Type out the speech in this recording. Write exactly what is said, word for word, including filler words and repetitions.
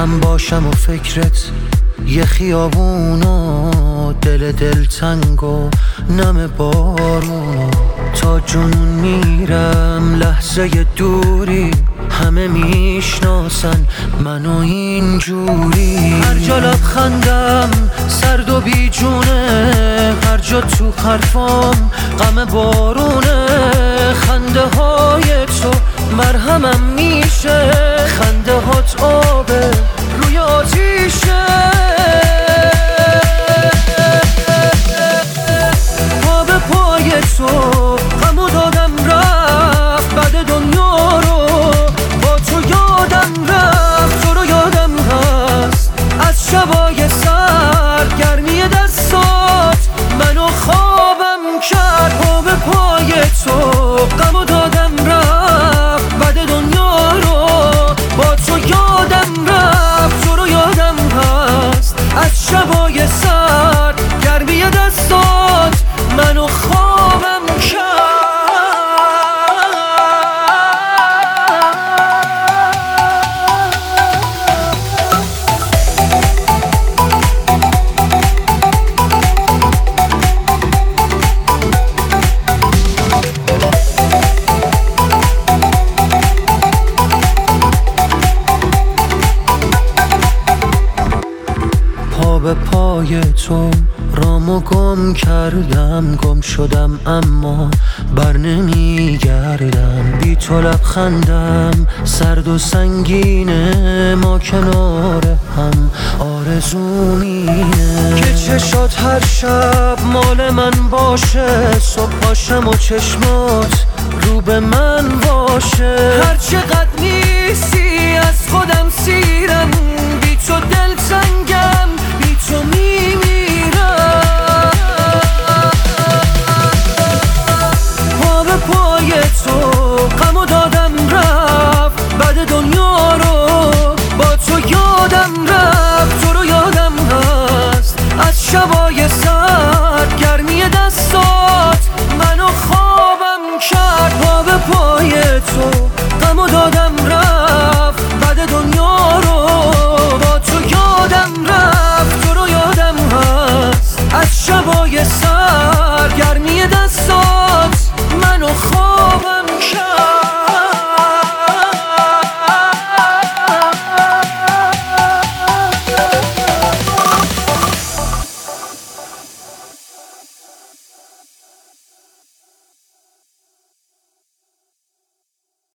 من باشم و فکرت یه خیابون و دل دل تنگ و نم بارون، تا جنون میرم لحظه دوری، همه میشناسن منو اینجوری. هر جا لبخندم سرد و بی جونه، هر جا تو حرفام غم بارونه. خنده های تو مرهمم میشه، خنده هات آبه روی آتیشه. پا به پای تو غمو دادم رفت، بعد دنیا رو با تو یادم رفت. تو رو یادم هست از شبای سر، گرمی دستات منو خوابم کرد. پا به پای تو غمو دادم رفت، بعد دنیا رو با تو یادم رفت. تو رو یادم هست از شبای سر، گرمی دستات منو خوابم کرد. پا به پای تو رامو گم کردم، گم شدم اما بر نمیگردم. بی تو لبخندم سرد و سنگینه، ما کنار هم آرزو مینه. که چشات هر شب مال من باشه، صبح پاشم و چشمات رو به من باشه. هر چقدر نیستی از خودم سیرم، بی تو دل تنگم، بی تو میمیرم. پا به پای تو غمو دادم رفت، بعد دنیا رو با تو یادم رفت. تو رو یادم هست از شبای سر، گرمی دستات منو خوابم کرد. پا به پای تو غمو دادم